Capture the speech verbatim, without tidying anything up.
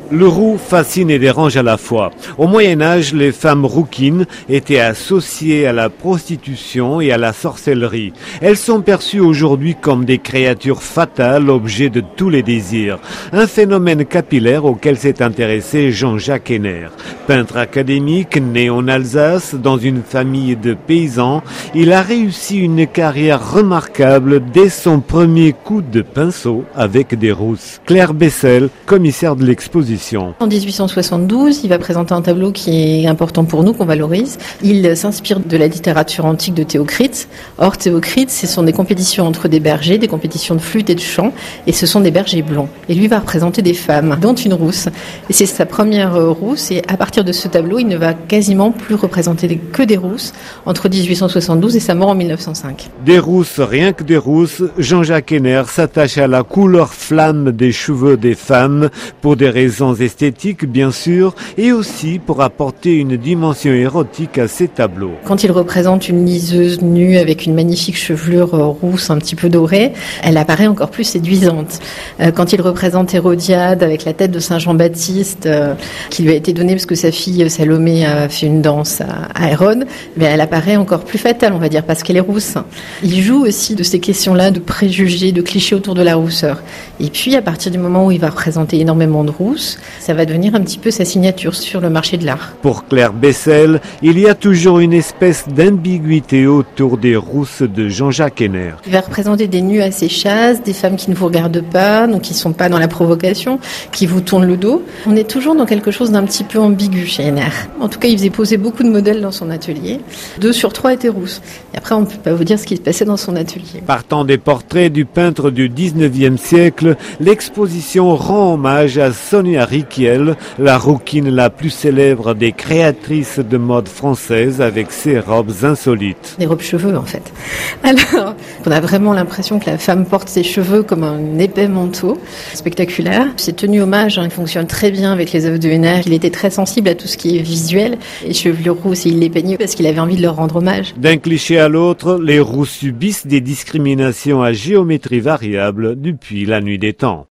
Le roux fascine et dérange à la fois. Au Moyen-Âge, les femmes rouquines étaient associées à la prostitution et à la sorcellerie. Elles sont perçues aujourd'hui comme des créatures fatales, objets de tous les désirs. Un phénomène capillaire auquel s'est intéressé Jean-Jacques Henner. Peintre académique, né en Alsace, dans une famille de paysans, il a réussi une carrière remarquable dès son premier coup de pinceau avec des rousses. Claire Bessel, commissaire de l'exposition. En dix-huit cent soixante-douze, il va présenter un tableau qui est important pour nous, qu'on valorise. Il s'inspire de la littérature antique de Théocrite. Or, Théocrite, ce sont des compétitions entre des bergers, des compétitions de flûte et de chant, et ce sont des bergers blonds. Et lui va représenter des femmes, dont une rousse. Et c'est sa première rousse, et à partir de ce tableau, il ne va quasiment plus représenter que des rousses entre dix-huit cent soixante-douze et sa mort en mille neuf cent cinq. Des rousses, rien que des rousses, Jean-Jacques Henner s'attache à la couleur flamme des cheveux des femmes pour des raisons esthétiques bien sûr, et aussi pour apporter une dimension érotique à ces tableaux. Quand il représente une liseuse nue avec une magnifique chevelure rousse un petit peu dorée, elle apparaît encore plus séduisante. Quand il représente Hérodiade avec la tête de Saint Jean-Baptiste qui lui a été donnée parce que sa fille Salomé a fait une danse à Hérode, mais elle apparaît encore plus fatale, on va dire, parce qu'elle est rousse. Il joue aussi de ces questions-là, de préjugés, de clichés autour de la rousseur. Et puis à partir du moment où il va représenter énormément de rousses, ça va devenir un petit peu sa signature sur le marché de l'art. Pour Claire Bessel, il y a toujours une espèce d'ambiguïté autour des rousses de Jean-Jacques Henner. Il va représenter des nus assez chasses, des femmes qui ne vous regardent pas, donc qui ne sont pas dans la provocation, qui vous tournent le dos. On est toujours dans quelque chose d'un petit peu ambigu chez Henner. En tout cas, il faisait poser beaucoup de modèles dans son atelier. Deux sur trois étaient rousses. Et après, on ne peut pas vous dire ce qui se passait dans son atelier. Partant des portraits du peintre du dix-neuvième siècle, l'exposition rend hommage à Sonia Rykiel, la rouquine la plus célèbre des créatrices de mode française avec ses robes insolites. Des robes cheveux en fait. Alors, on a vraiment l'impression que la femme porte ses cheveux comme un épais manteau, spectaculaire. C'est tenu hommage, hein, il fonctionne très bien avec les œuvres de Henner. Il était très sensible à tout ce qui est visuel. Les chevelures rousses, et il les peignait parce qu'il avait envie de leur rendre hommage. D'un cliché à l'autre, les roux subissent des discriminations à géométrie variable depuis la nuit des temps.